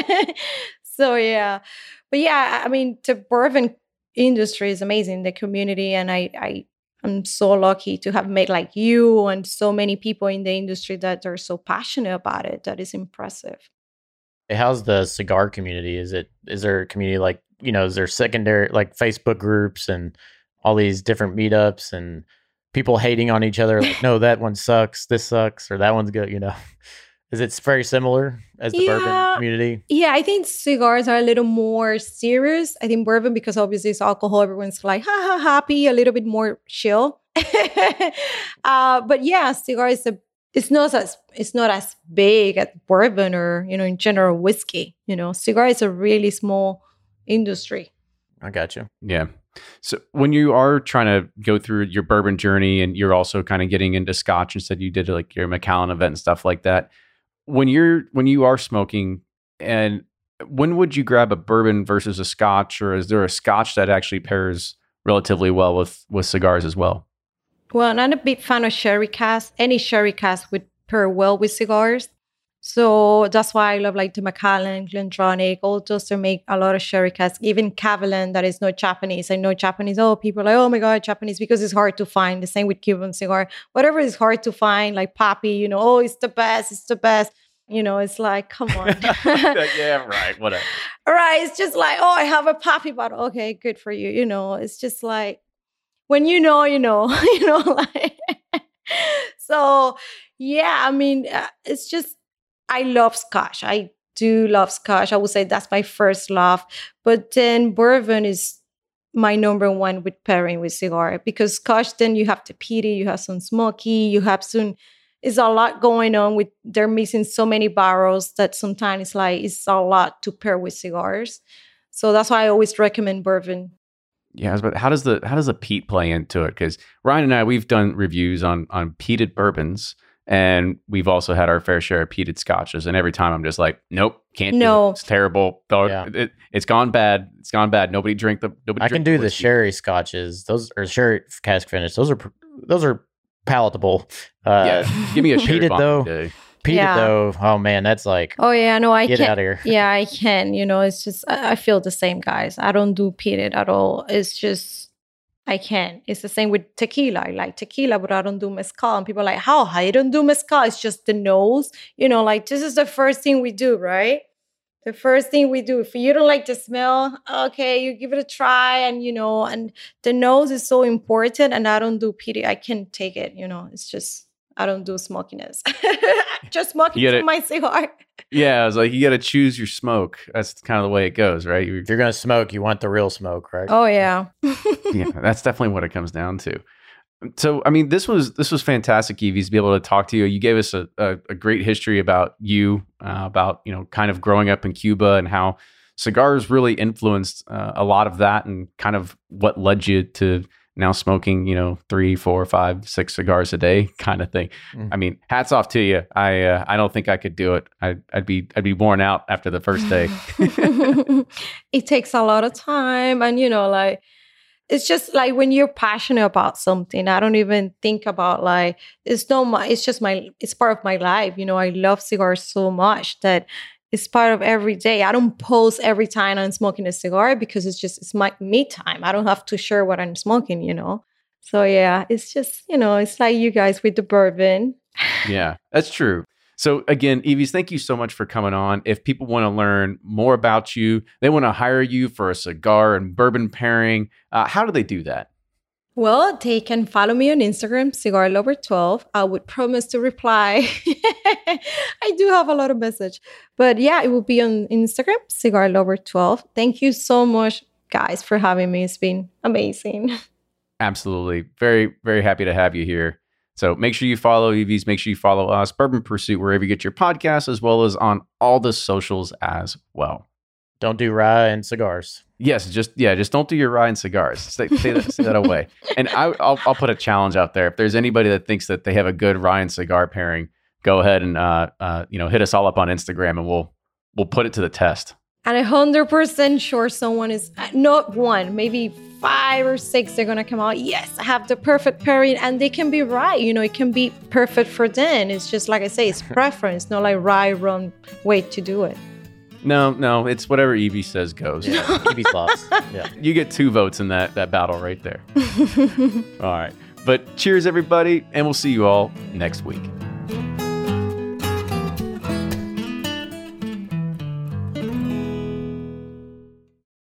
so yeah, but yeah, I mean, the bourbon industry is amazing. The community, and I, I, I'm so lucky to have met like you and so many people in the industry that are so passionate about it. That is impressive. How's the cigar community? Is it is there a community like, you know, is there secondary like Facebook groups and all these different meetups and people hating on each other? Like, no, that one sucks, this sucks, or that one's good, you know? Is it very similar as the Yeah. bourbon community? Yeah, I think cigars are a little more serious. I think bourbon, because obviously it's alcohol, everyone's like, ha ha, happy, a little bit more chill. uh, but yeah, cigar is a, it's not as, it's not as big as bourbon or, you know, in general, whiskey. You know, cigar is a really small industry. I got you. Yeah. So when you are trying to go through your bourbon journey and you're also kind of getting into Scotch, and said you did like your Macallan event and stuff like that, when you're when you are smoking, and when would you grab a bourbon versus a Scotch, or is there a Scotch that actually pairs relatively well with with cigars as well? Well, I'm not a big fan of sherry cask. Any sherry cask would pair well with cigars. So that's why I love like the Macallan, Glendronach, all those to make a lot of sherry casks. Even Kavalan, that is not Japanese. I know Japanese, oh, people are like, oh my God, Japanese, because it's hard to find. The same with Cuban cigar. Whatever is hard to find, like Papi, you know, oh, it's the best, it's the best. You know, it's like, come on. Yeah, right, whatever. Right, it's just like, oh, I have a Papi bottle. Okay, good for you. You know, it's just like, when you know, you know, you know, like. So, yeah, I mean, uh, it's just, I love Scotch. I do love Scotch. I would say that's my first love. But then bourbon is my number one with pairing with cigar, because Scotch, then you have the peaty, you have some smoky, you have some, it's a lot going on with, they're missing so many barrels that sometimes it's like, it's a lot to pair with cigars. So that's why I always recommend bourbon. Yeah, but how does the how does the peat play into it? Because Ryan and I, we've done reviews on on peated bourbons. And we've also had our fair share of peated scotches. And every time I'm just like, nope, can't No. do it. It's terrible. Oh, Yeah. it, it's gone bad. It's gone bad. Nobody drink the nobody I drink can do the whiskey. sherry scotches. Those or sherry cask finish. Those are pr- those are palatable. Uh, Yeah, give me a sherry peated bomb though. day. Peated Yeah. though. Oh man, that's like Oh yeah, no, I get can't. out of here. Yeah, I can. You know, it's just I, I feel the same, guys. I don't do peated at all. It's just I can. It's the same with tequila. I like tequila, but I don't do mezcal. And people are like, how? I don't do mezcal. It's just the nose. You know, like this is the first thing we do, right? The first thing we do. If you don't like the smell, okay, you give it a try. And, you know, and the nose is so important. And I don't do peated. I can't take it. You know, it's just, I don't do smokiness. Just smoking You to gotta- my cigar. Yeah, I was like, you got to choose your smoke. That's kind of the way it goes, right? You- If you're gonna smoke, you want the real smoke, right? Oh, yeah. yeah, that's definitely what it comes down to. So, I mean, this was this was fantastic, Evie, to be able to talk to you. You gave us a, a, a great history about you, uh, about you know, kind of growing up in Cuba and how cigars really influenced uh, a lot of that, and kind of what led you to now smoking, you know, three, four, five, six cigars a day, kind of thing. Mm. I mean, hats off to you. I uh, I don't think I could do it. I, I'd be I'd be worn out after the first day. It takes a lot of time, and you know, like it's just like when you're passionate about something, I don't even think about like it's no my it's just my it's part of my life. You know, I love cigars so much that it's part of every day. I don't post every time I'm smoking a cigar because it's just it's my me time. I don't have to share what I'm smoking, you know. So yeah, it's just, you know, it's like you guys with the bourbon. Yeah, that's true. So again, Evies, thank you so much for coming on. If people want to learn more about you, they want to hire you for a cigar and bourbon pairing, uh, how do they do that? Well, they can follow me on Instagram, Cigar Lover twelve. I would promise to reply. I do have a lot of message. But yeah, it will be on Instagram, Cigar Lover twelve. Thank you so much, guys, for having me. It's been amazing. Absolutely. Very, very happy to have you here. So make sure you follow Evies. Make sure you follow us, Bourbon Pursuit, wherever you get your podcasts, as well as on all the socials as well. Don't do rye and cigars. Yes, just yeah, just don't do your rye and cigars. Stay, stay, that, stay that away. And I, I'll I'll put a challenge out there. If there's anybody that thinks that they have a good rye and cigar pairing, go ahead and uh, uh, you know hit us all up on Instagram, and we'll we'll put it to the test. And a hundred percent sure someone is not one, maybe five or six. They're gonna come out. Yes, I have the perfect pairing, and they can be right. You know, it can be perfect for them. It's just like I say, it's preference, not like right, wrong way to do it. No, no, it's whatever Evie says goes. Yeah, Evie slots. Yeah, you get two votes in that that battle right there. All right, but cheers, everybody, and we'll see you all next week.